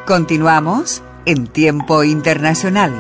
Continuamos en Tiempo Internacional.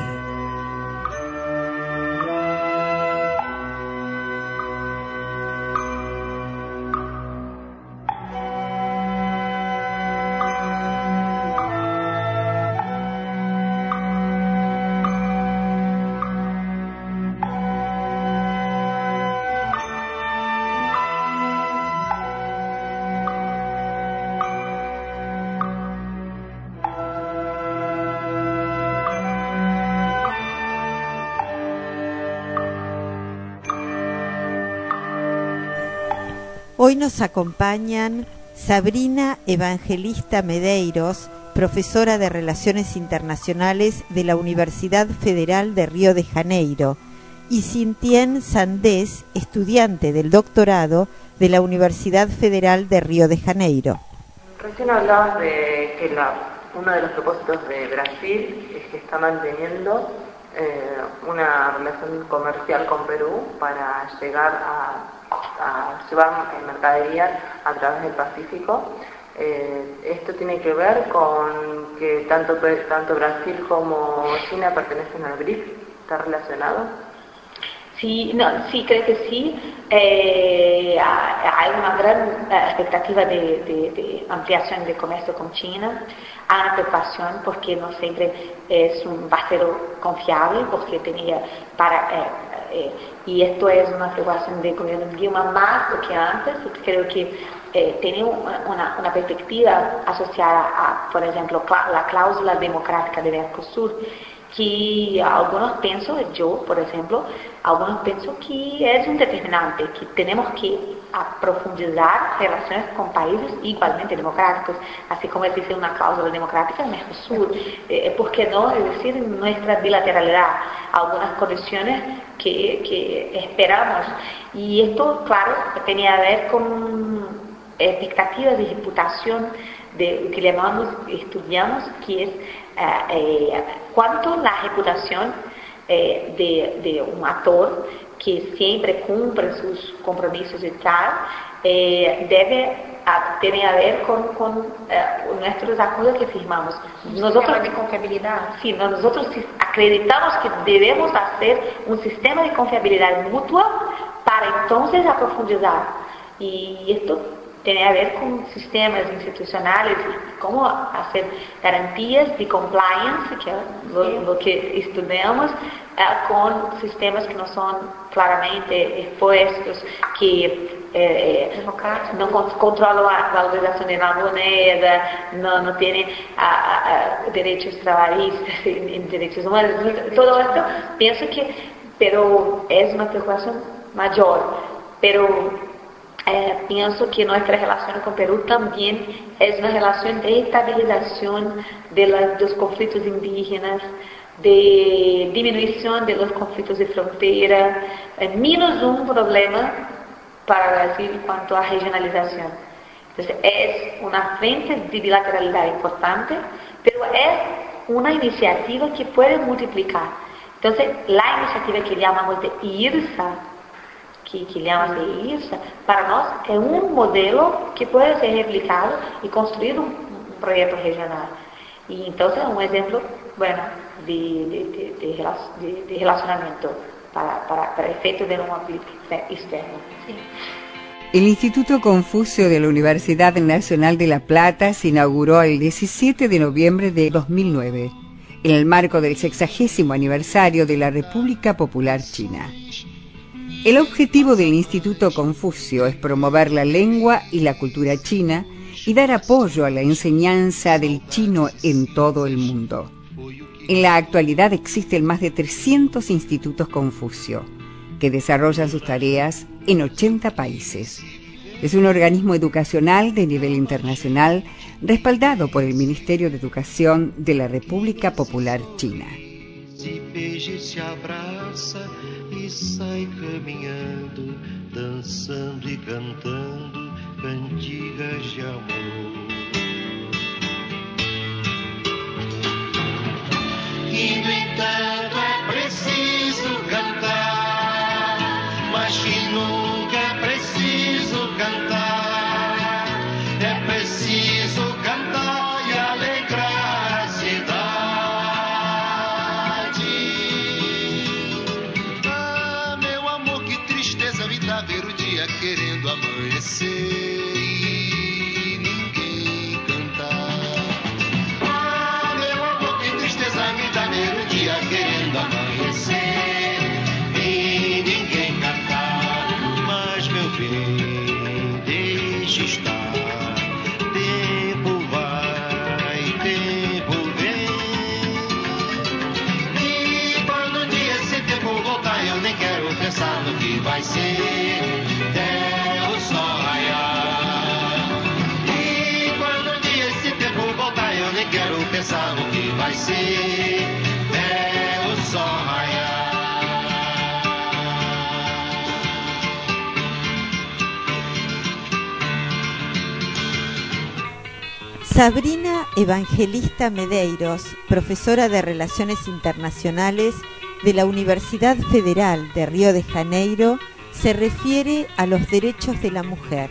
Hoy nos acompañan Sabrina Evangelista Medeiros, profesora de Relaciones Internacionales de la Universidad Federal de Río de Janeiro, y Cintien Sandés, estudiante del doctorado de la Universidad Federal de Río de Janeiro. Recién hablabas de que uno de los propósitos de Brasil es que está manteniendo una relación comercial con Perú para llegar a llevar mercaderías a través del Pacífico. Esto tiene que ver con que tanto Brasil como China pertenecen al BRIC. ¿Está relacionado? Sí, creo que sí. Hay una gran expectativa de ampliación de comercio con China. Hay una preocupación porque no siempre es un parcero confiable, porque tenía y esto es una preocupación del gobierno de Dilma más do que antes. Creo que tiene una perspectiva asociada a, por ejemplo, la cláusula democrática de Mercosur, que algunos piensan, yo por ejemplo, que es un determinante, que tenemos que profundizar relaciones con países igualmente democráticos, así como existe una cláusula democrática en Mercosur. ¿Por qué no? Es decir, nuestra bilateralidad, algunas condiciones que esperamos. Y esto, claro, tenía que ver con expectativas de reputación de lo que estudiamos, que es cuánto la reputación de un actor que siempre cumple sus compromisos y tal, tiene a ver con nuestros acuerdos que firmamos. Nosotros de confiabilidad. Sí, nosotros acreditamos que debemos hacer un sistema de confiabilidad mutua para entonces profundizar. Y esto tiene a ver con sistemas institucionales, cómo hacer garantías de compliance, que es lo que estudiamos, con sistemas que no son claramente expuestos, que no controlam a valorización de la moneda, no tienen derechos trabalhistas, derechos humanos. Todo esto pienso que, pero es una preocupación mayor. Pero pienso que nuestra relación con Perú también es una relación de estabilización de los conflictos indígenas, de disminución de los conflictos de frontera, menos un problema para Brasil en cuanto a regionalización. Entonces es una frente de bilateralidad importante, pero es una iniciativa que puede multiplicar. Entonces la iniciativa que llamamos de IRSA, para nós é um modelo que pode ser replicado e construir um projeto regional. E então é um exemplo, bueno, de relacionamento para efeito de uma política externa. Sí. El Instituto Confucio de la Universidad Nacional de La Plata se inauguró el 17 de noviembre de 2009, en el marco del 60º aniversario de la República Popular China. El objetivo del Instituto Confucio es promover la lengua y la cultura china y dar apoyo a la enseñanza del chino en todo el mundo. En la actualidad existen más de 300 institutos Confucio, que desarrollan sus tareas en 80 países. Es un organismo educacional de nivel internacional respaldado por el Ministerio de Educación de la República Popular China. E sai caminhando, dançando e cantando cantigas de amor. E no entanto é preciso cantar, mas que nunca é preciso cantar. É preciso cantar e alegrar amanhecer e ninguém cantar. Ah, meu amor, que tristeza me dá ver o dia querendo amanhecer e ninguém cantar. Mas, meu bem, deixe estar. Tempo vai, tempo vem. E quando um dia esse tempo voltar, eu nem quero pensar no que vai ser até o sol raiar. E quando um dia esse tempo voltar, eu nem quero pensar no que vai ser até o sol raiar. Sabrina Evangelista Medeiros, profesora de Relaciones Internacionales de la Universidad Federal de Río de Janeiro, se refiere a los derechos de la mujer.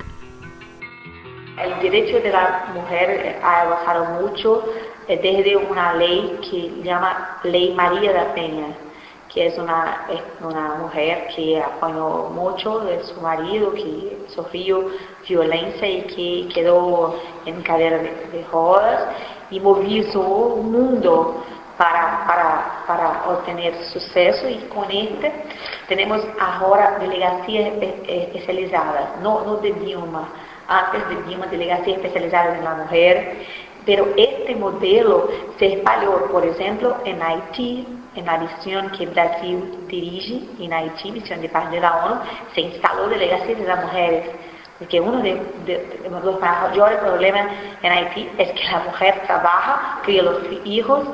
El derecho de la mujer ha avanzado mucho desde una ley que se llama Ley María da Penha, que es una mujer que apanhó mucho de su marido, que sufrió violencia y que quedó en cadena de rodas y movilizó el mundo para obtener suceso, y con tenemos ahora delegacias especializadas, no de Dilma. Antes de Dilma, delegacia especializada de la mujer, pero este modelo se espalhou, por ejemplo, en Haití, en la misión que Brasil dirige en Haití, misión de paz de la ONU, se instaló delegacia de las mujeres, porque uno de los mayores problemas en Haití es que la mujer trabaja, cría los hijos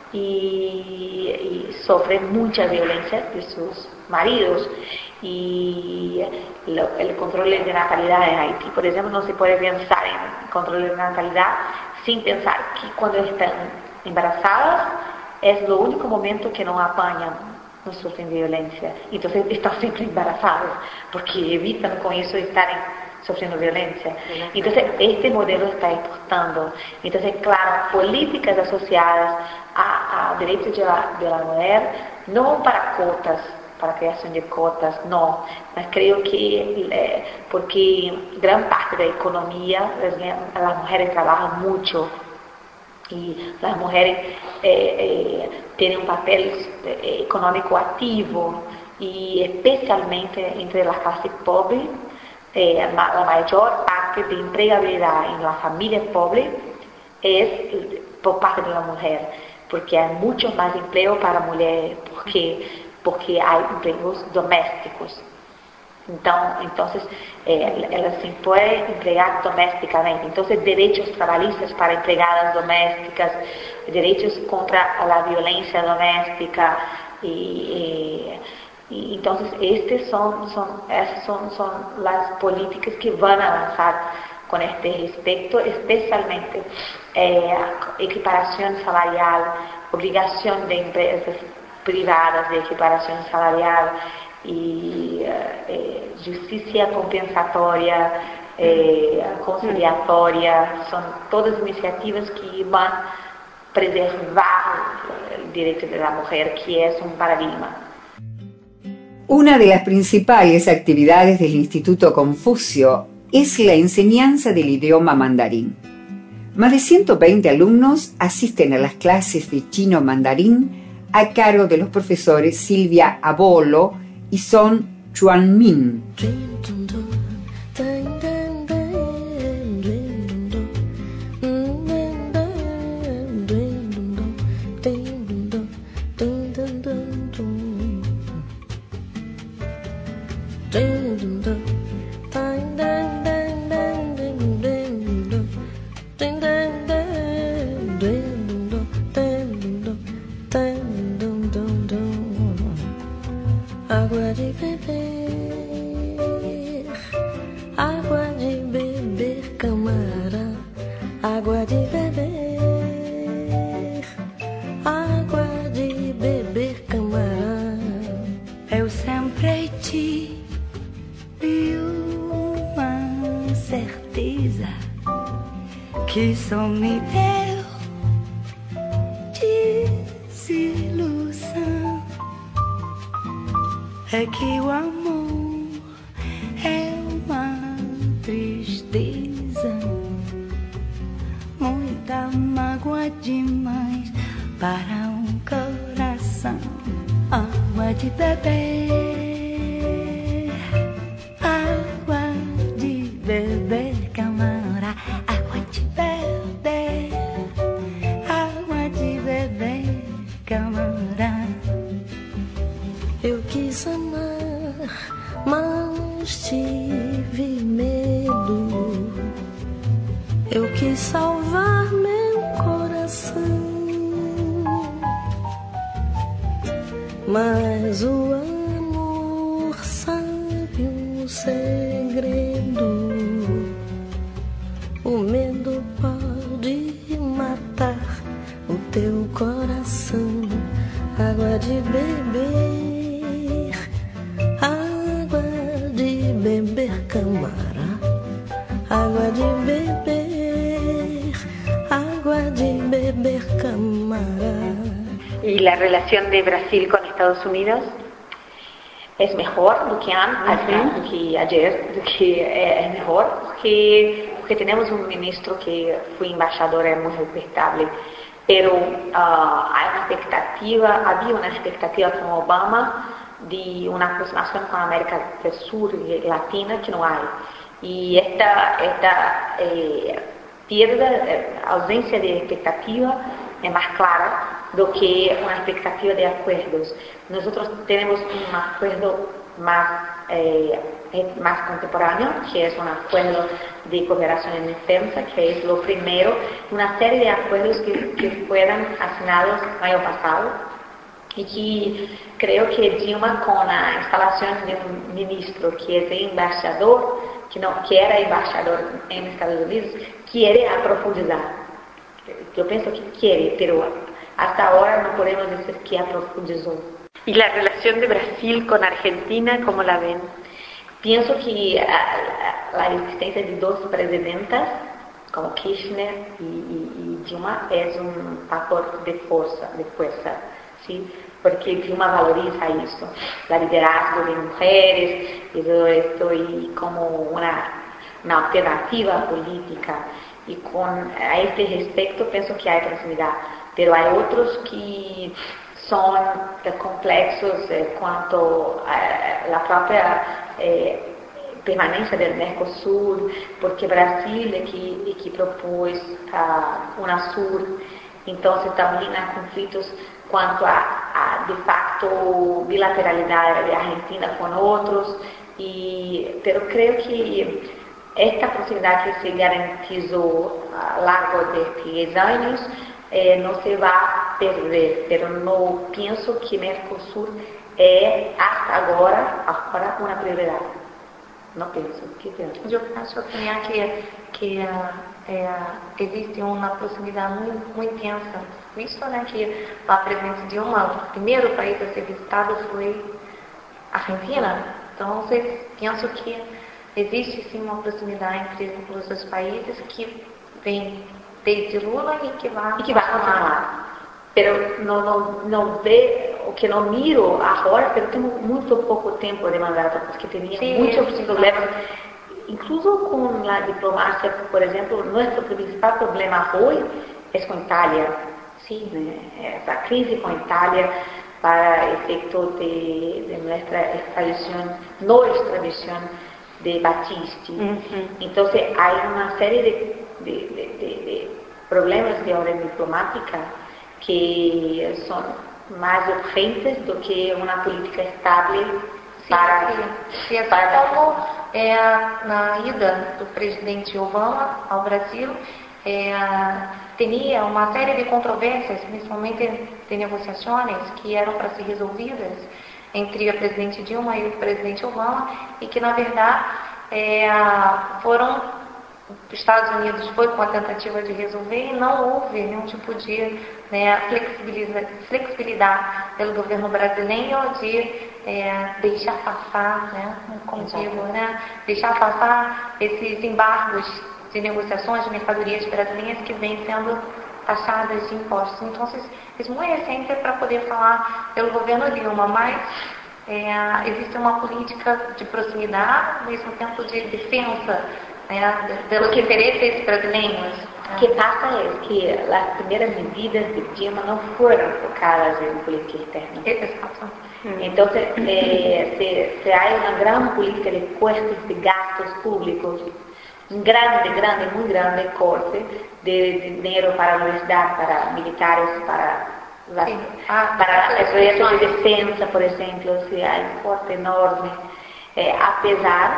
y sufre mucha violencia de sus maridos, y el control de natalidad en Haití, por ejemplo, no se puede pensar en control de natalidad sin pensar que cuando están embarazadas es lo único momento que no apañan, no sufren violencia, entonces están siempre embarazadas porque evitan con eso estar sufriendo violencia. Entonces este modelo está exportando. Entonces, claro, políticas asociadas a derechos de la mujer, no para cotas, para creación de cotas, no, mas creo que porque gran parte de la economía, las mujeres trabajan mucho y las mujeres tienen un papel económico activo, y especialmente entre las clases pobres, la mayor parte de empleabilidad en las familias pobres es por parte de la mujer, porque hay mucho más empleo para mujeres, porque hay empleos domésticos. Entonces, elas se pueden emplear domésticamente. Entonces, derechos trabalhistas para empregadas domésticas, derechos contra la violencia doméstica, y entonces estas son las políticas que van a avanzar con este respecto, especialmente equiparación salarial, obligación de empresas privadas de equiparación salarial, y justicia compensatoria, conciliatoria, son todas iniciativas que van a preservar el derecho de la mujer, que es un paradigma. Una de las principales actividades del Instituto Confucio es la enseñanza del idioma mandarín. Más de 120 alumnos asisten a las clases de chino mandarín a cargo de los profesores Silvia Abolo y Son Chuanmin. Água de beber, camarada, água de beber, água de beber, camarada. Eu sempre tive uma certeza que só me deu desilusão. É que o amor é uma para um coração, água de beber, água de beber, camará, água de beber, água de beber, camará. Eu quis amar, mas tive medo. Eu quis salvar meu coração, mas o amor sabe um segredo. O medo pode matar o teu coração. Água de beber, água de beber, camará. Água de beber, água de beber, camará. Y la relación de Brasil con Estados Unidos es mejor do que antes, do que ayer, do que es mejor, porque tenemos un ministro que fue embajador, es muy respetable, pero había una expectativa con Obama de una aproximación con América del Sur y Latina que no hay. Y esta ausencia de expectativa es más clara do que una expectativa de acuerdos. Nosotros tenemos un acuerdo más contemporáneo, que es un acuerdo de cooperación en defensa, que es lo primero, una serie de acuerdos que fueron asignados el año pasado, y que creo que Dilma, con la instalación de un ministro que es embajador, que era embajador en Estados Unidos, quiere profundizar. Yo pienso que quiere, pero hasta ahora no podemos decir que profundizó. ¿Y la relación de Brasil con Argentina, cómo la ven? Pienso que la existencia de dos presidentas, como Kirchner y Dilma, es un factor de fuerza, ¿sí? Porque Dilma valoriza eso, la liderazgo de mujeres y todo esto, y como una alternativa política. Y a este respecto pienso que hay proximidad, pero hay otros que son complexos cuanto a la propia permanencia del Mercosur, porque Brasil es que propôs UNASUR, entonces también hay conflictos cuanto a de facto bilateralidad de Argentina con otros, pero creo que esta proximidad que se garantizó a lo largo de 10 años no se va a perder, pero no pienso que Mercosur es hasta ahora una prioridad. No pienso. ¿Qué piensas? Yo pienso también que existe uma proximidade muito intensa, visto que a presidente Dilma, o primeiro país a ser visitado foi a Argentina. Então, penso que existe sim uma proximidade entre os dois países que vem desde Lula e que vai continuar. Pero no ve, o que no miro agora, pero tengo muito pouco tempo de mandato, porque tenía muchos problemas, incluso con la diplomacia. Por ejemplo, nuestro principal problema hoy es con Italia, ¿sí? Esa crisis con Italia para efecto de nuestra extradición de Battisti. Entonces hay una serie de problemas de orden diplomática que son más urgentes do que uma política estável para... E assim como na ida do presidente Obama ao Brasil, tinha uma série de controvérsias, principalmente de negociações que eram para ser resolvidas entre a presidente Dilma e o presidente Obama, e que na verdade os Estados Unidos foi com a tentativa de resolver e não houve nenhum tipo de flexibilidade pelo governo brasileiro de deixar passar, como digo, deixar passar esses embargos de negociações de mercadorias brasileiras que vêm sendo taxadas de impostos. Então, é muito recente para poder falar pelo governo Dilma, mas existe uma política de proximidade, ao mesmo tempo de defesa dos interesses brasileiros. O que pasa es que las primeras medidas de Dilma no fueron focadas en política externa. Exacto. Entonces, se hay una gran política de cortes de gastos públicos, un grande, muy grande corte de dinero para la universidad, para militares, para el proyecto de defensa, por ejemplo. Sí, hay un corte enorme, a pesar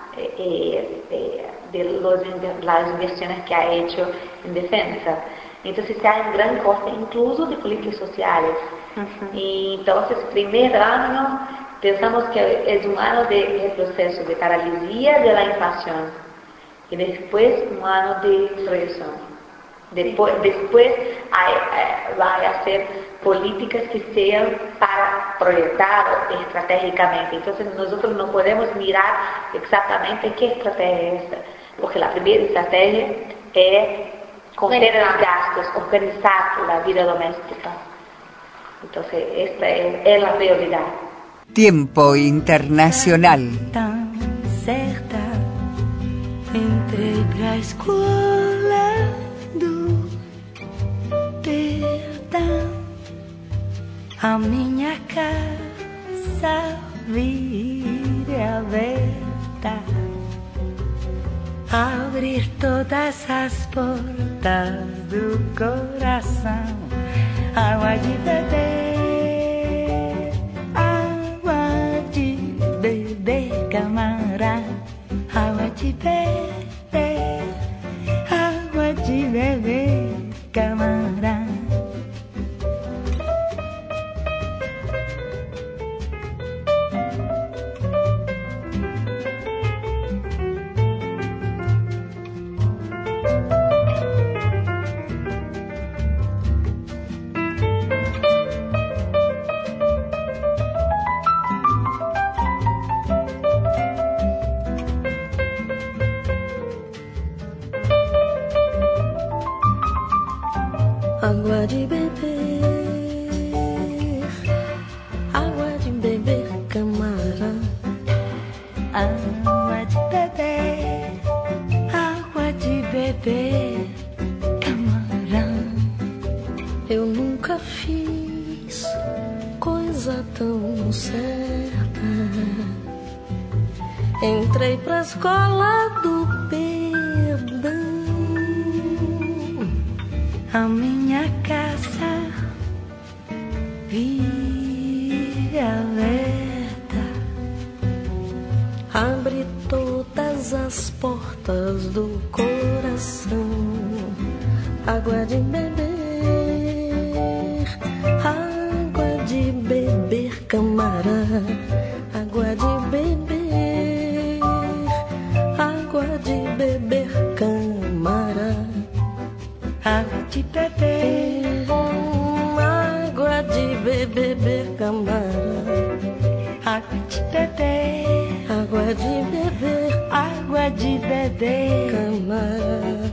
de las inversiones que ha hecho en defensa. Entonces hay un gran corte incluso de políticas sociales. Y entonces, primer año, pensamos que es un año de proceso de paralisia de la inflación y después un año de proyección. Después va a hacer políticas que sean para proyectar estratégicamente. Entonces nosotros no podemos mirar exactamente qué estrategia es esta, porque la primera estrategia es contener los gastos, organizar la vida doméstica. Entonces esta es la prioridad. Tiempo internacional. Tan certa, entrei pra escola do perdão. A minha casa vira aberta, abrir todas as portas do coração. Água de beber, água de beber, camarada. Água de beber, água de beber, camarada. Água de beber, água de beber, camarada. Água de beber, água de beber, camarada. Eu nunca fiz coisa tão certa. Entrei pra escola do perdão. A minha casa vira aberta, Abre todas as portas do coração. Água de beber, água de beber, camarada. Água de beber, água de beber, camarada. água de beber, água de beber, camarada. água de beber, Água de beber, água de beber, camarada.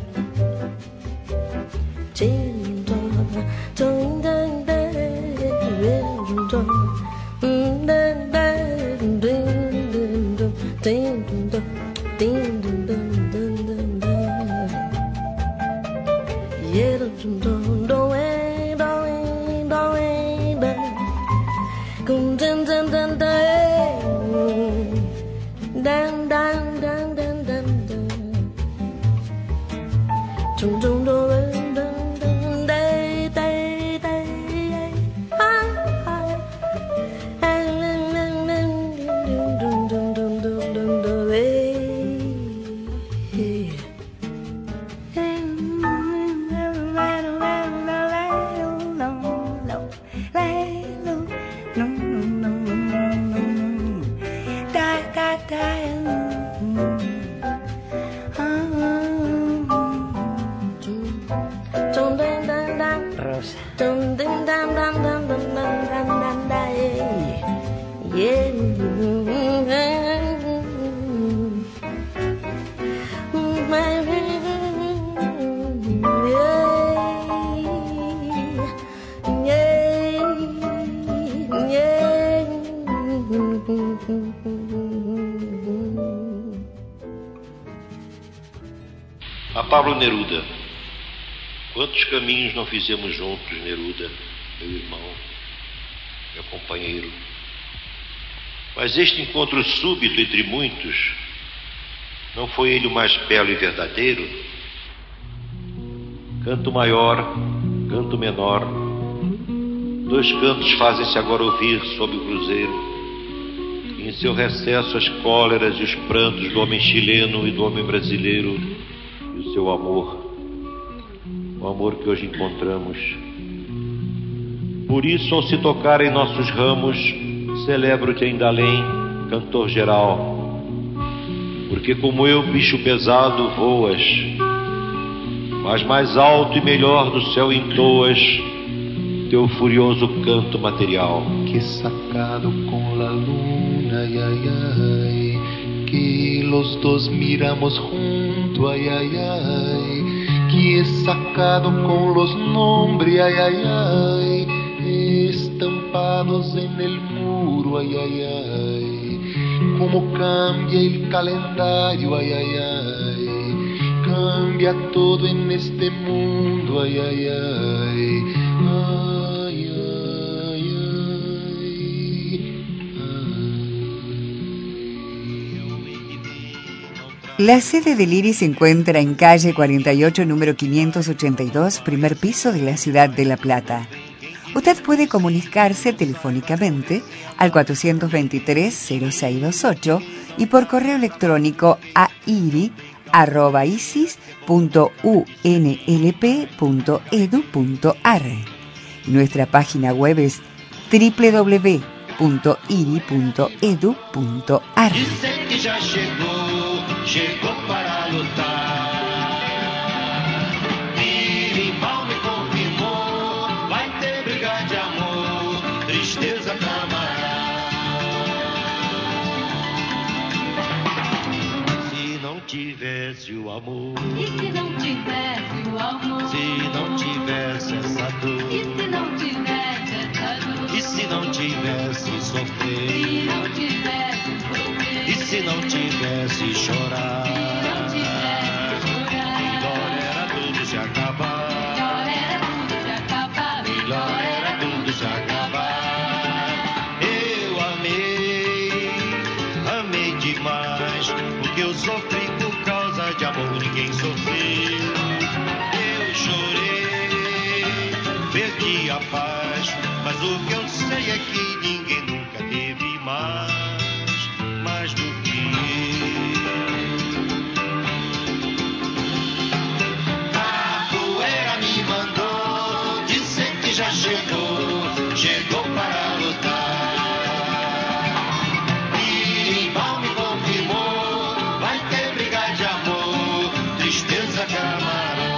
A Pablo Neruda. Quantos caminhos não fizemos juntos, Neruda, meu irmão, meu companheiro. Mas este encontro súbito entre muitos, não foi ele o mais belo e verdadeiro? Canto maior, canto menor, dois cantos fazem-se agora ouvir sob o cruzeiro. E em seu recesso as cóleras e os prantos do homem chileno e do homem brasileiro, e o seu amor, o amor que hoje encontramos. Por isso, ao se tocar em nossos ramos, celebro-te ainda além, cantor geral, porque como eu, bicho pesado, voas, mas mais alto e melhor do céu entoas teu furioso canto material. Que sacado com la luna, ay, ay, ay, que los dos miramos junto, ay, ay, ay, que sacado con los nombres, ay, ay, ay, estampados en el muro, ay, ay, ay, como cambia el calendario, ay, ay, ay, cambia todo en este mundo, ay, ay, ay, ay, ay, La sede del IRI se encuentra en calle 48, número 582, primer piso de la ciudad de La Plata. Usted puede comunicarse telefónicamente al 423-0628 y por correo electrónico a iri@isis.unlp.edu.ar. Nuestra página web es www.iri.edu.ar. Chegou para lutar. Mirimbal me confirmou, vai ter briga de amor, tristeza camarada. Se não tivesse o amor, E se não tivesse o amor? se não tivesse essa dor, E se não tivesse essa dor? e se não tivesse sofrer, Se não tivesse sofrer? e se não tivesse chorar, melhor era tudo se acabar. Melhor era tudo se acabar. Melhor era tudo se acabar. Eu amei demais, porque eu sofri por causa de amor, ninguém sofreu. Eu chorei, perdi a paz, mas o que eu sei é que ninguém nunca teve mais do que eu. Capoeira me mandou dizer que já chegou para lutar. Mirimbal me confirmou, vai ter briga de amor, tristeza camarada.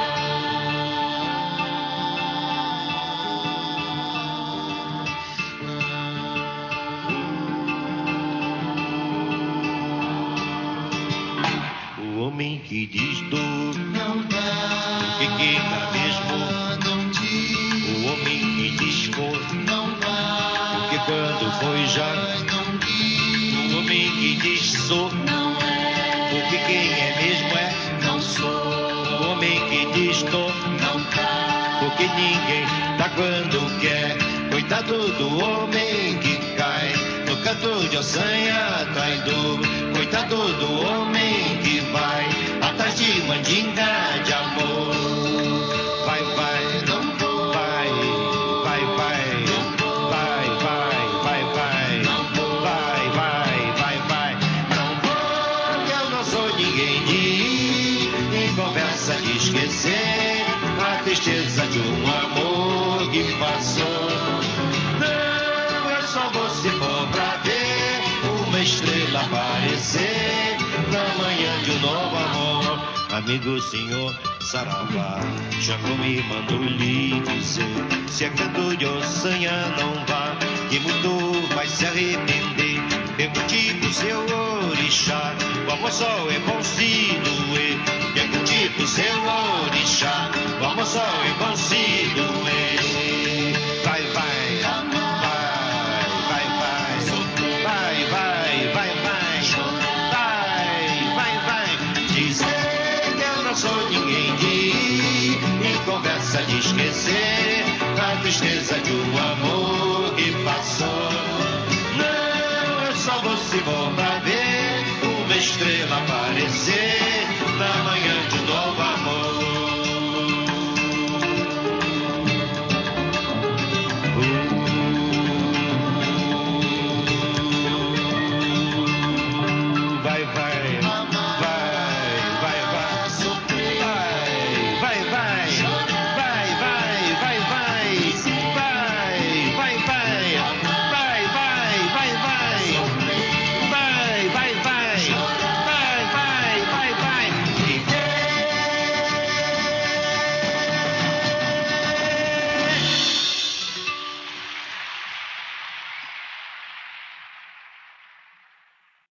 O homem que diz dor não dá, porque quem dá mesmo. não diz, O homem que diz for não vai, porque quando foi já. não diz, O homem que diz sou Não é, porque quem é mesmo é. não sou, O homem que diz tô não tá, porque ninguém tá quando quer. Coitado do homem que cai no canto de ossanha traidor. Coitado do homem que vai atrás de mandinga de amor. Vai, vai, não vou, vai, vai, vai, vai, vai, vai, vai, não vou, vai, vai, vai, vai. Não vou, que eu não sou ninguém de ir em conversa de esquecer a tristeza de um amor que passou. Não, eu só vou se for pra ver uma estrela aparecer na manhã de um novo amor. Amigo senhor Saravá, Xangô me mandou lhe dizer: se é canto de ossanha não vá, que muito vai se arrepender. Pergunte pro seu orixá, o amor só é bom se doer. Pergunte pro seu orixá, o amor só é bom se doer. Vai, vai, vai, vai, vai, vai, vai, vai, vai, vai, vai. Dizer que eu não sou ninguém de ir em conversa esquecer a tristeza de um amor que passou. Não, é só você for pra ver uma estrela aparecer.